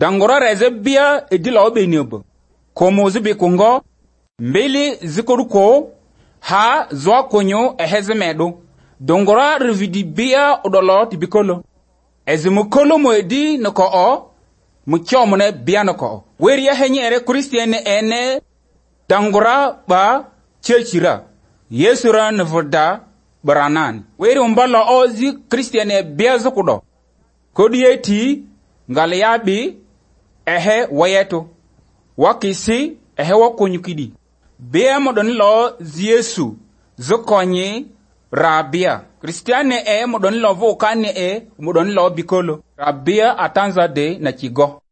Dangora reze bia edila obeniobo. Komo zibi kungo. Mbili zikoruko. Ha zwa konyo ehezemedo. Dongora revidi bia odolo tibikolo. Ezimukolo moedi noko o. Mukyomone bia noko o. Weri ya henye ere Christian ene. Dangora ba chechira. Yesura nevoda baranan. Weri umbala ozi Christian bia zukudo. Kodiyeti ngaliyabi ehe wayeto. Wakisi ehe wakonyukidi. Bia modoni lo Yesu zokonye rabia. Christiane modoni lo vokane modoni lo bikolo. Rabia atanza de na chigo.